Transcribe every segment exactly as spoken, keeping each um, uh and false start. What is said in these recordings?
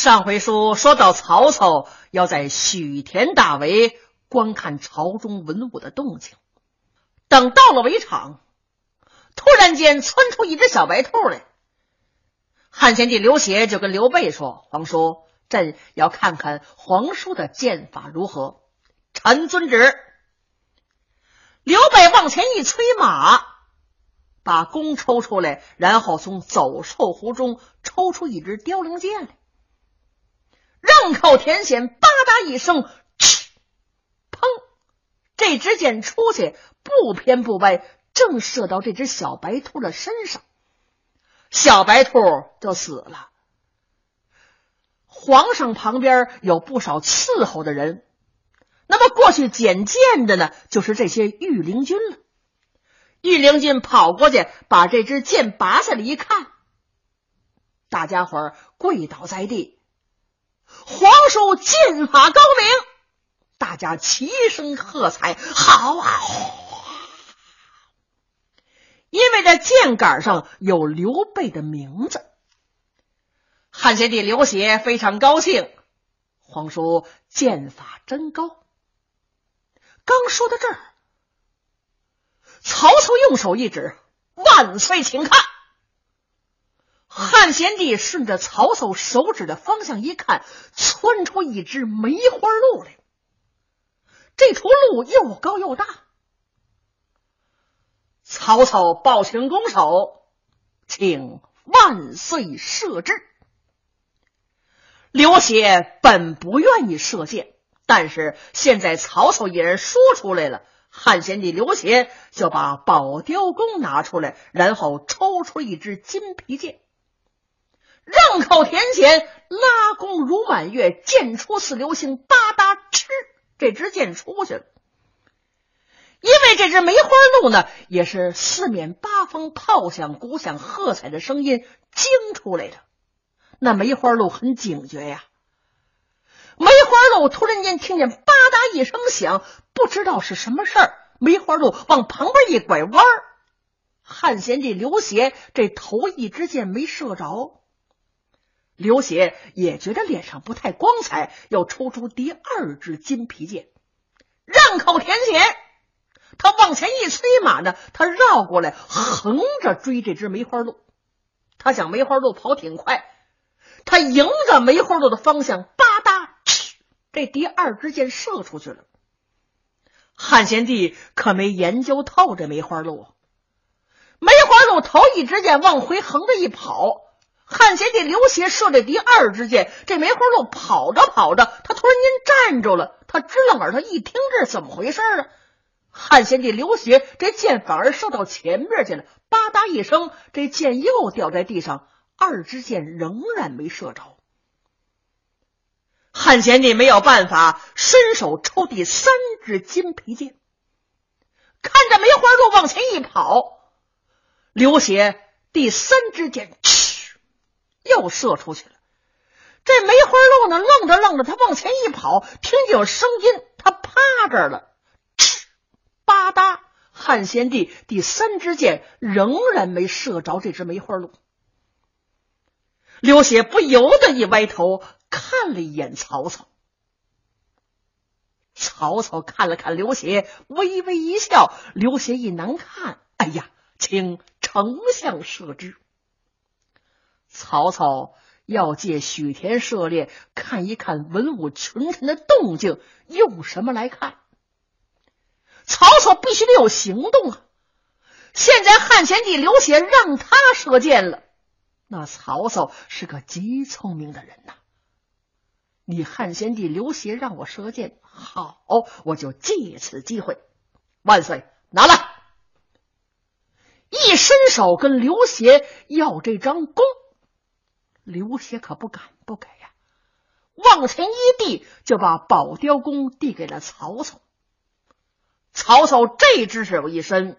上回书说到曹操要在许田大围观看朝中文武的动静，等到了围场，突然间窜出一只小白兔来。汉献帝刘协就跟刘备说：皇叔，朕要看看皇叔的剑法如何。臣遵旨。刘备往前一催马，把弓抽出来，然后从走兽壶中抽出一支凋零箭来，刃口填弦，吧嗒一声，嗤，砰，这支箭出去，不偏不歪，正射到这只小白兔的身上，小白兔就死了。皇上旁边有不少伺候的人，那么过去捡箭的呢，就是这些御林军了。御林军跑过去，把这支箭拔下来一看，大家伙儿跪倒在地，皇叔剑法高明，大家齐声喝彩，好啊！因为这箭杆上有刘备的名字。汉献帝刘协非常高兴，皇叔剑法真高。刚说到这儿，曹操用手一指：万岁，请看。汉献帝顺着曹操手指的方向一看，窜出一只梅花鹿来。这头鹿又高又大。曹操抱拳拱手，请万岁射之。刘协本不愿意射箭，但是现在曹操一人说出来了，汉献帝刘协就把宝雕弓拿出来，然后抽出一支金皮箭，刃口填弦，拉弓如满月，箭出似流星，吧嗒嗤，这支箭出去了。因为这只梅花鹿呢，也是四面八方炮响鼓响喝彩的声音惊出来的。那梅花鹿很警觉呀，梅花鹿突然间听见吧嗒一声响，不知道是什么事儿，梅花鹿往旁边一拐弯，汉献帝刘协这头一支箭没射着。刘协也觉得脸上不太光彩，又抽出第二支金皮箭，刃口填弦，他往前一催马呢，他绕过来横着追这只梅花鹿。他想梅花鹿跑挺快，他迎着梅花鹿的方向，吧嗒，这第二支箭射出去了。汉献帝可没研究透这梅花鹿，梅花鹿头一支箭往回横着一跑，汉献帝刘协射这第二支箭，这梅花鹿跑着跑着，他突然间站住了，他支棱耳朵一听，这是怎么回事啊？汉献帝刘协这箭反而射到前面去了，吧嗒一声，这箭又掉在地上，二支箭仍然没射着。汉献帝没有办法，伸手抽第三支金皮箭，看着梅花鹿往前一跑，刘协第三支箭嗤又射出去了。这梅花鹿呢，愣着愣着，他往前一跑，听见有声音，他趴这儿了，嗤吧嗒，汉献帝第三支箭仍然没射着这只梅花鹿。刘协不由得一歪头看了一眼曹操，曹操看了看刘协，微微一笑。刘协一难看，哎呀，请丞相射之。曹操要借许田射猎，看一看文武群臣的动静，用什么来看？曹操必须得有行动啊！现在汉献帝刘协让他射箭了，那曹操是个极聪明的人呐。你汉献帝刘协让我射箭，好，我就借此机会。万岁，拿来！一伸手跟刘协要这张弓，刘协可不敢不给呀、啊，往前一递，就把宝雕弓递给了曹操。曹操这只手一伸，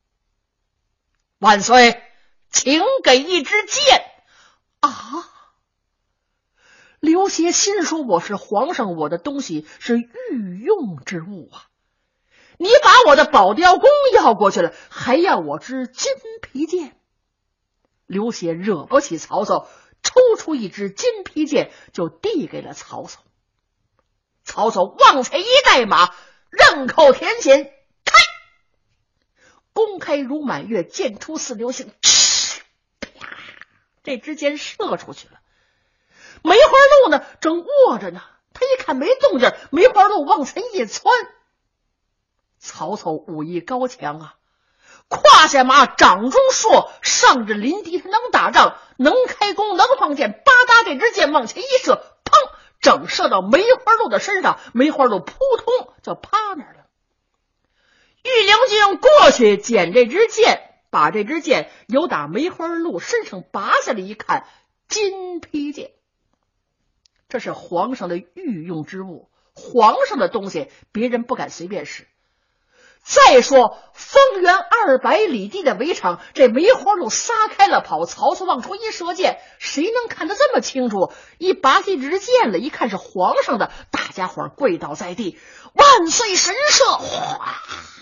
万岁，请给一支箭啊！刘协心说，我是皇上，我的东西是御用之物啊，你把我的宝雕弓要过去了，还要我支金皮箭。刘协惹不起曹操， 抽出一支金披剑，就递给了曹操。曹操往前一带马，刃口填弦，开，弓开如满月，箭出似流星，啪，这支箭射出去了。梅花鹿呢，正卧着呢，他一看没动静，梅花鹿往前一窜。曹操武艺高强啊，胯下马，掌中槊，上至临敌，他能打仗，能开弓，能放箭，吧嗒这支箭往前一射，砰，整射到梅花鹿的身上，梅花鹿扑通就趴那儿了。玉良军过去捡这支箭，把这支箭由打梅花鹿身上拔下来一看，金披剑，这是皇上的御用之物，皇上的东西别人不敢随便使。再说方圆二百里地的围场，这梅花鹿撒开了跑，曹操往出一射箭，谁能看得这么清楚？一拔起支箭了，一看是皇上的，大家伙跪倒在地，万岁神射！哗，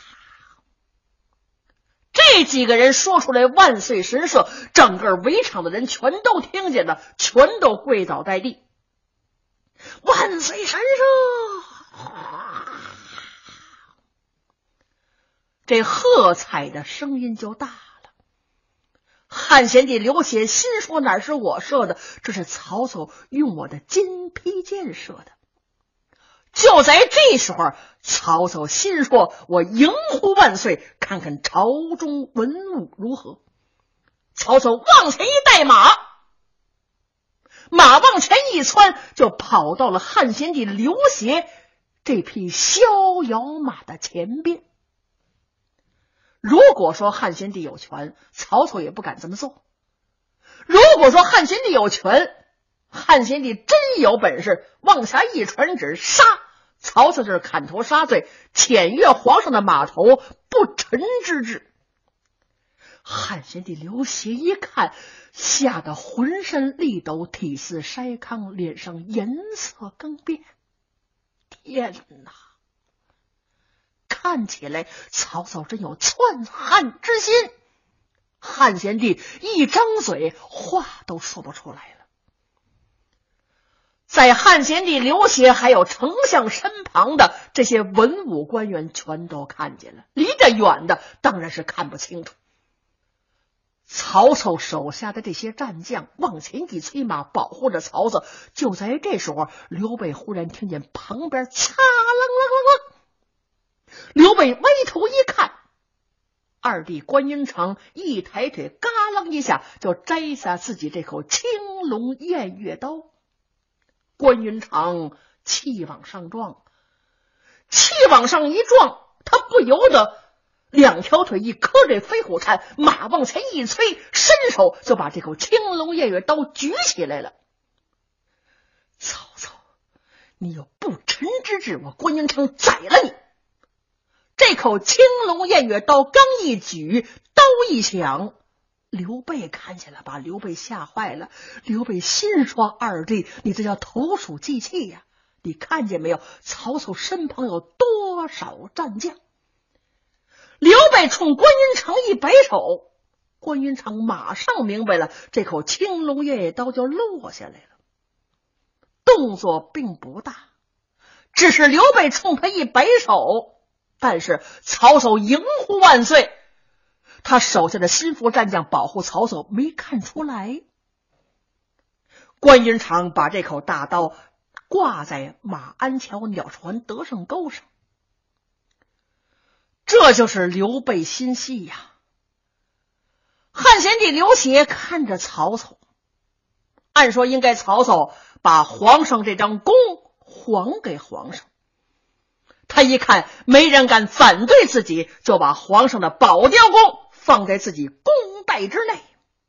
这几个人说出来万岁神射，整个围场的人全都听见了，全都跪倒在地。万岁神射！这喝彩的声音就大了。汉献帝刘协心说，哪是我射的，这是曹操用我的金披剑射的。就在这时候，曹操心说，我迎呼万岁，看看朝中文武如何。曹操往前一带马，马往前一窜，就跑到了汉献帝刘协这匹逍遥马的前边。如果说汉献帝有权，曹操也不敢这么做。如果说汉献帝有权，汉献帝真有本事，往下一传旨杀，曹操就是砍头杀罪，僭越皇上的马头，不臣之治。汉献帝刘协一看，吓得浑身力抖，体似筛糠，脸上颜色更变。天哪！看起来曹操真有篡汉之心。汉献帝一张嘴，话都说不出来了。在汉献帝刘协还有丞相身旁的这些文武官员全都看见了，离得远的当然是看不清楚。曹操手下的这些战将往前一催马，保护着曹操。就在这时候，刘备忽然听见旁边擦楞楞楞，刘备歪头一看，二弟关云长一抬腿，嘎啷一下就摘下自己这口青龙偃月刀。关云长气往上撞，气往上一撞，他不由得两条腿一磕这飞虎铲，马往前一催，伸手就把这口青龙偃月刀举起来了。曹操，你有不臣之志，我关云长宰了你！这口青龙偃月刀刚一举，刀一响，刘备看见了，把刘备吓坏了。刘备心说，二弟，你这叫投鼠忌器呀！你看见没有，曹操身旁有多少战将？刘备冲关云长一摆手，关云长马上明白了，这口青龙偃月刀就落下来了。动作并不大，只是刘备冲他一摆手，但是曹操迎呼万岁，他手下的心腹战将保护曹操没看出来。关云长把这口大刀挂在马鞍桥鸟船得胜钩上，这就是刘备心细呀。汉献帝刘协看着曹操，按说应该曹操把皇上这张弓还给皇上，他一看没人敢反对自己，就把皇上的宝雕弓放在自己弓袋之内。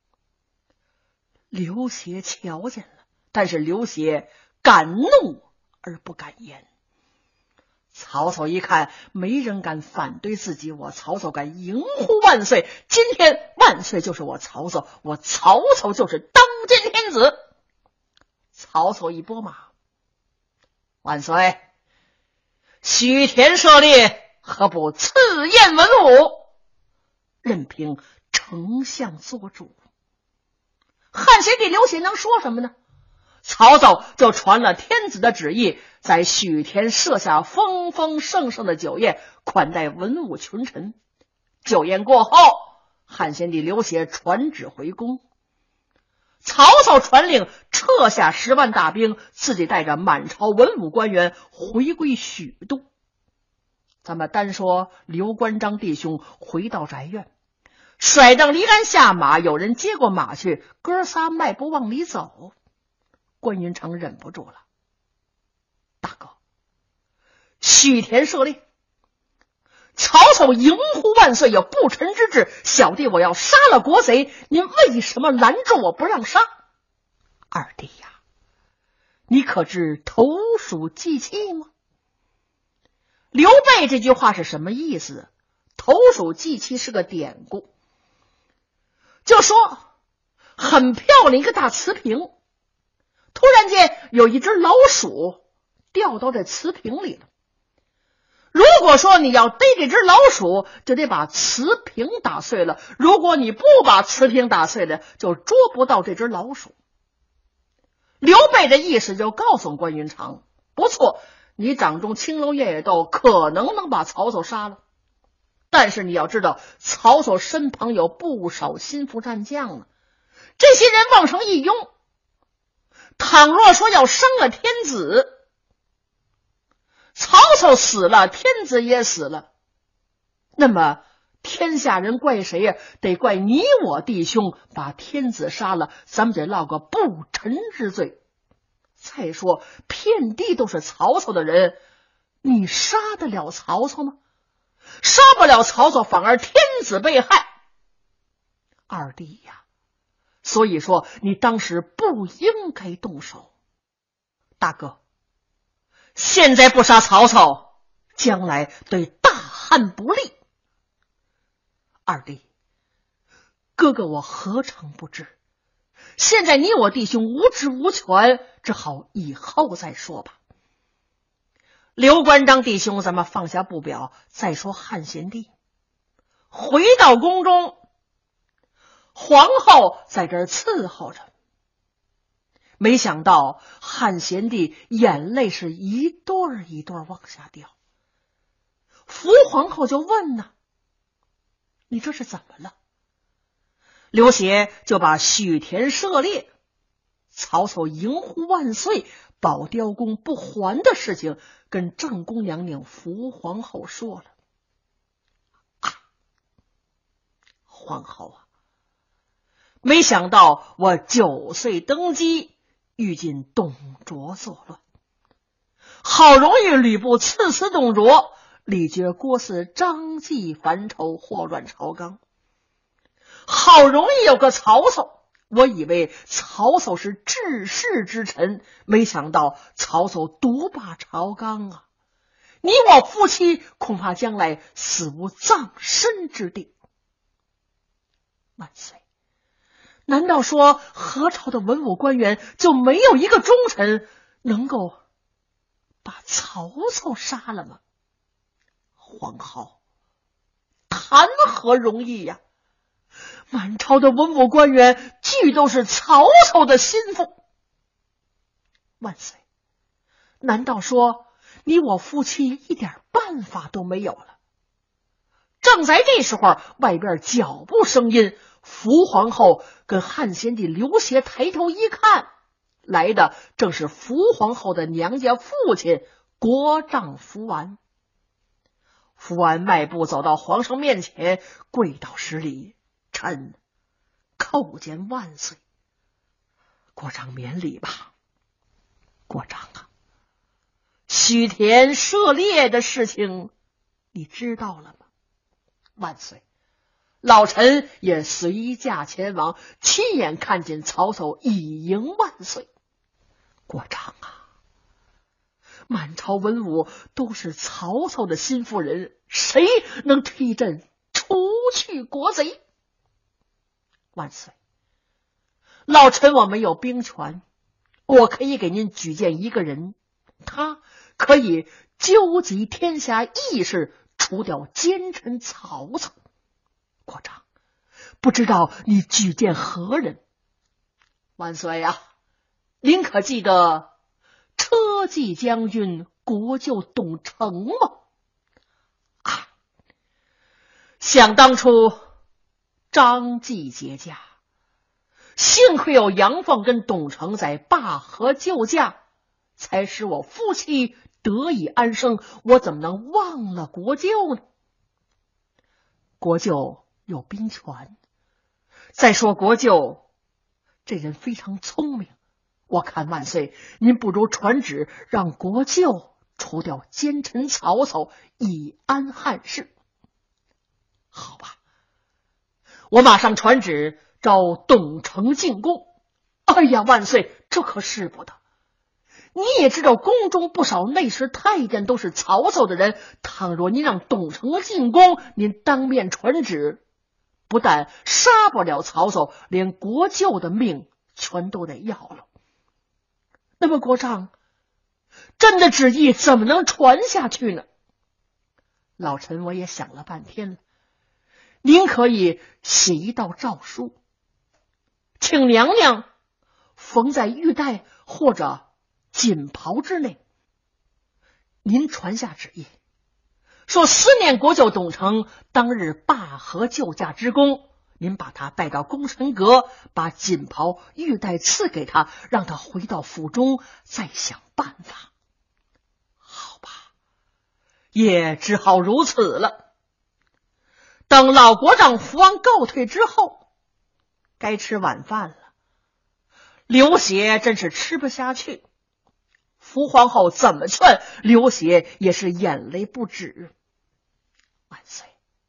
刘协瞧见了，但是刘协敢怒而不敢言。曹操一看没人敢反对自己，我曹操敢迎呼万岁，今天万岁就是我曹操，我曹操就是当今天子。曹操一拨马，万岁，许田设猎，何不赐宴文武，任凭丞相做主。 汉献帝刘协能说什么呢？曹操就传了天子的旨意，在许田设下丰丰盛盛的酒宴，款待文武群臣。酒宴过后，汉献帝刘协传旨回宫。曹操传令撤下十万大兵，自己带着满朝文武官员回归许都。咱们单说刘关张弟兄回到宅院，甩蹬离鞍下马，有人接过马去，哥仨迈步往里走。关云长忍不住了，大哥，许田设立，曹操迎呼万岁，有不臣之志，小弟我要杀了国贼，您为什么拦住我不让杀？二弟呀，你可知投鼠忌器吗？刘备这句话是什么意思？投鼠忌器是个典故，就说很漂亮一个大瓷瓶，突然间有一只老鼠掉到这瓷瓶里了。如果说你要逮这只老鼠，就得把瓷瓶打碎了，如果你不把瓷瓶打碎了，就捉不到这只老鼠。刘备的意思就告诉关云长，不错，你掌中青楼夜夜斗可能能把曹操杀了，但是你要知道，曹操身旁有不少心腹战将呢，这些人妄成一拥，倘若说要伤了天子，曹操死了，天子也死了，那么天下人怪谁呀？得怪你我弟兄把天子杀了，咱们得落个不臣之罪。再说遍地都是曹操的人，你杀得了曹操吗？杀不了曹操，反而天子被害。二弟呀，所以说你当时不应该动手。大哥，现在不杀曹操，将来对大汉不利。二弟，哥哥我何尝不知，现在你我弟兄无职无权，只好以后再说吧。刘关张弟兄，咱们放下不表，再说汉献帝。回到宫中，皇后在这儿伺候着，没想到汉献帝眼泪是一对儿一对儿往下掉。福皇后就问呢，你这是怎么了？刘协就把许田射猎，曹操迎呼万岁，保雕宫不还的事情跟正宫娘娘福皇后说了。啊，皇后啊，没想到我九岁登基，遇进董卓作乱，好容易吕布刺死董卓，李傕郭汜张继反丑，祸乱朝纲，好容易有个曹操，我以为曹操是治世之臣，没想到曹操独霸朝纲啊！你我夫妻恐怕将来死无葬身之地。万岁！难道说何朝的文武官员就没有一个忠臣能够把曹操杀了吗？皇后，谈何容易呀！满朝的文武官员俱都是曹操的心腹。万岁！难道说你我夫妻一点办法都没有了？正在这时候，外边脚步声音，福皇后跟汉献帝刘协抬头一看，来的正是福皇后的娘家父亲国丈福完。福完迈步走到皇上面前，跪倒施礼，臣叩见万岁。国丈免礼吧。国丈啊，许田射猎的事情你知道了吗？万岁，老臣也随驾前往，亲眼看见曹操以迎万岁。国丈啊，满朝文武都是曹操的心腹人，谁能替朕除去国贼？万岁，老臣我没有兵权，我可以给您举荐一个人，他可以纠集天下义士，除掉奸臣曹操。国丈，不知道你举荐何人？ 万岁呀、啊，您可记得车骑将军国舅董承吗？啊，想当初张继结驾，幸亏有杨凤跟董承在灞河救驾，才使我夫妻得以安生，我怎么能忘了国舅呢？国舅有兵权，再说国舅这人非常聪明，我看万岁您不如传旨让国舅除掉奸臣曹操，以安汉室。好吧，我马上传旨召董承进宫。哎呀，万岁，这可使不得。你也知道宫中不少内侍太监都是曹操的人，倘若您让董承进宫，您当面传旨，不但杀不了曹操，连国舅的命全都得要了。那么国丈朕的旨意怎么能传下去呢？老臣我也想了半天了，您可以写一道诏书，请娘娘缝在玉带或者锦袍之内，您传下旨意，说思念国舅董承当日灞河救驾之功，您把他带到功臣阁，把锦袍玉带赐给他，让他回到府中再想办法。好吧，也只好如此了。等老国丈服完告退之后，该吃晚饭了。刘协真是吃不下去，福皇后怎么劝，刘协也是眼泪不止。万岁，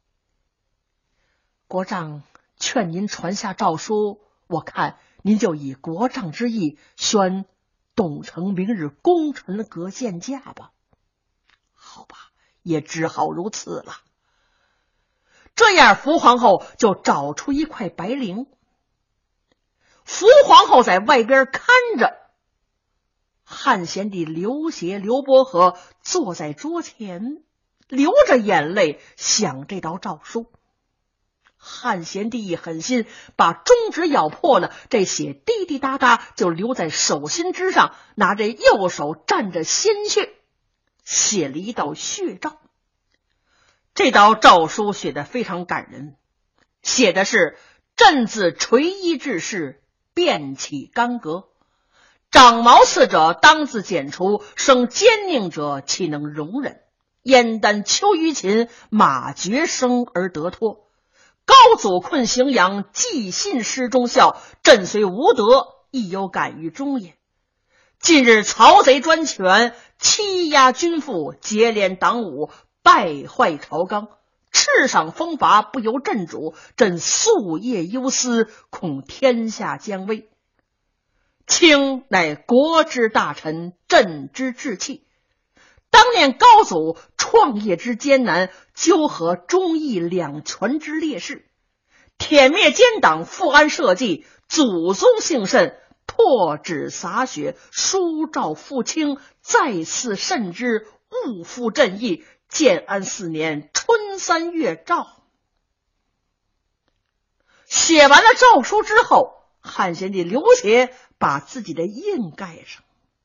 国丈劝您传下诏书，我看您就以国丈之意宣董承明日功臣阁见驾吧。好吧，也只好如此了。这样福皇后就找出一块白绫，福皇后在外边看着，汉献帝刘协、刘伯和坐在桌前，流着眼泪想这道诏书。汉献帝一狠心，把中指咬破了，这血滴滴答答就流在手心之上，拿着右手蘸着鲜血，写了一道血诏。这道诏书写得非常感人，写的是朕自垂衣致仕，便起干戈，长毛刺者当自剪除，生奸佞者岂能容忍？燕丹秋于秦，马绝生而得脱。高祖困荥阳，既信失忠孝，朕虽无德，亦有感于忠也。近日曹贼专权，欺压君父，结连党伍，败坏朝纲，赤赏风罚，不由朕主，朕夙夜忧思，恐天下将危。卿乃国之大臣，朕之志气。当年高祖创业之艰难，纠合忠义两全之烈士，舔灭奸党，复安社稷，祖宗幸甚，破纸洒血，书诏复清，再次慎之，勿负朕意。建安四年春三月诏。写完了诏书之后，汉献帝刘协把自己的印盖上。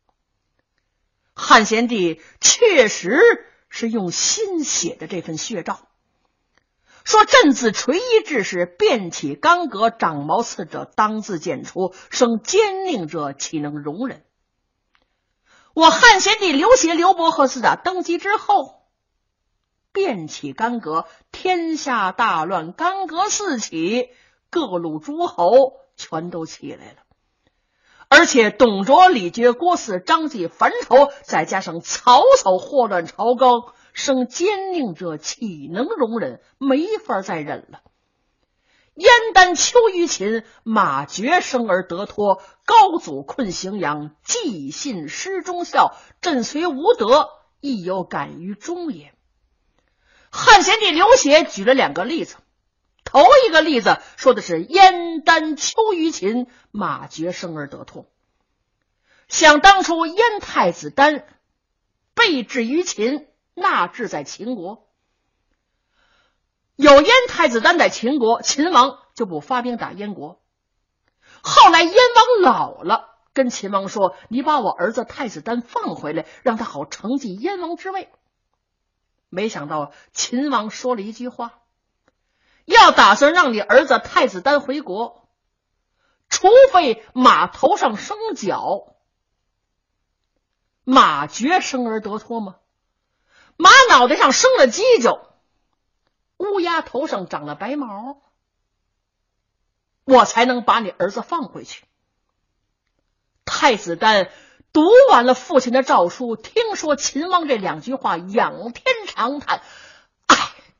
汉献帝确实是用心写的这份血诏，说朕自垂衣致仕，便起干戈，长毛刺者当自剪除，生奸佞者岂能容忍？我汉献帝刘协、刘伯和自打登基之后，便起干戈，天下大乱，干戈四起，各路诸侯全都起来了。而且董卓、李傕、郭汜、张继、樊稠，再加上曹操祸乱朝纲，生奸佞者岂能容忍？没法再忍了。燕丹秋于秦，马绝生而得脱，高祖困荥阳，既信失忠孝，朕虽无德，亦有感于忠也。汉献帝刘协举了两个例子，头一个例子说的是燕丹秋于秦，马绝生而得脱。想当初燕太子丹被制于秦，纳制在秦国，有燕太子丹在秦国，秦王就不发兵打燕国。 后来燕王老了，跟秦王说：“你把我儿子太子丹放回来，让他好承继燕王之位。”没想到秦王说了一句话：“要打算让你儿子太子丹回国，除非马头上生角。马绝生而得脱吗？马脑袋上生了犄角，乌鸦头上长了白毛，我才能把你儿子放回去。”太子丹读完了父亲的诏书，听说秦王这两句话，仰天长叹：“唉！”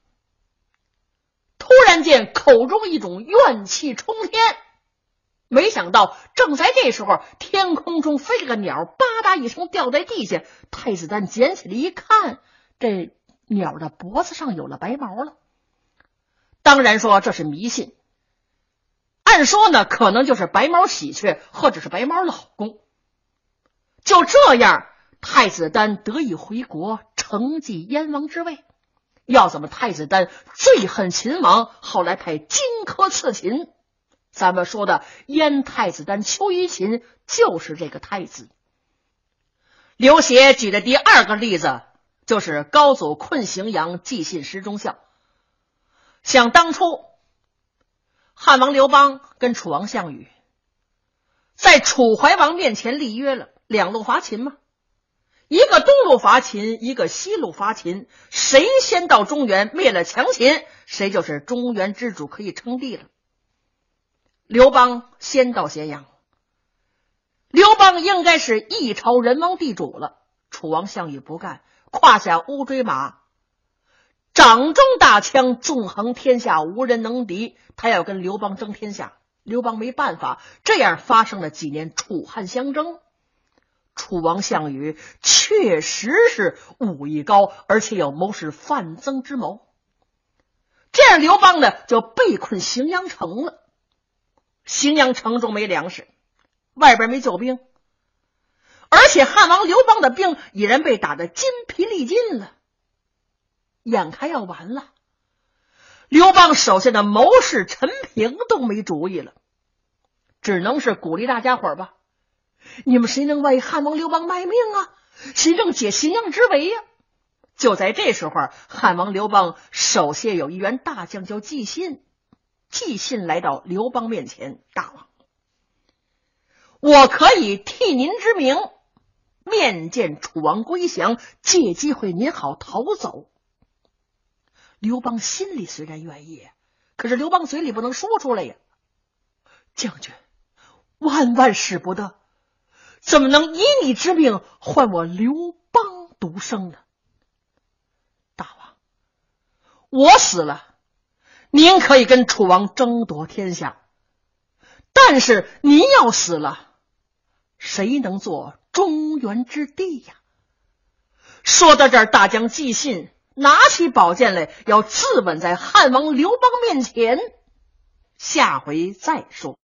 突然间口中一种怨气冲天。没想到正在这时候，天空中飞了个鸟，吧嗒一声掉在地下。太子丹捡起来一看，这鸟的脖子上有了白毛了。当然说这是迷信，按说呢，可能就是白毛喜鹊或者是白毛老公。就这样，太子丹得以回国，承继燕王之位。要怎么太子丹最恨秦王，后来派荆轲刺秦。咱们说的燕太子丹求于秦，就是这个太子。刘协举的第二个例子就是高祖困荥阳，寄信石中孝。想当初汉王刘邦跟楚王项羽在楚怀王面前立约了，两路伐秦嘛，一个东路伐秦，一个西路伐秦，谁先到中原灭了强秦，谁就是中原之主，可以称帝了。刘邦先到咸阳，刘邦应该是一朝人王地主了。楚王项羽不干，胯下乌骓马，掌中大枪，纵横天下无人能敌，他要跟刘邦争天下。刘邦没办法，这样发生了几年楚汉相争。楚王项羽确实是武艺高，而且有谋士范增之谋。这样刘邦呢就被困荥阳城了。荥阳城中没粮食，外边没救兵，而且汉王刘邦的兵已然被打得筋疲力尽了，眼看要完了。刘邦手下的谋士陈平都没主意了，只能是鼓励大家伙吧，你们谁能为汉王刘邦卖命啊？谁能解荥阳之围呀、啊？就在这时候，汉王刘邦手下有一员大将叫纪信。纪信来到刘邦面前：“大王，我可以替您之名面见楚王归降，借机会您好逃走。”刘邦心里虽然愿意，可是刘邦嘴里不能说出来呀。将军，万万使不得，怎么能以你之命换我刘邦独生呢？大王，我死了，您可以跟楚王争夺天下，但是您要死了，谁能做中原之帝呀？说到这儿，大将纪信拿起宝剑来，要自刎在汉王刘邦面前。下回再说。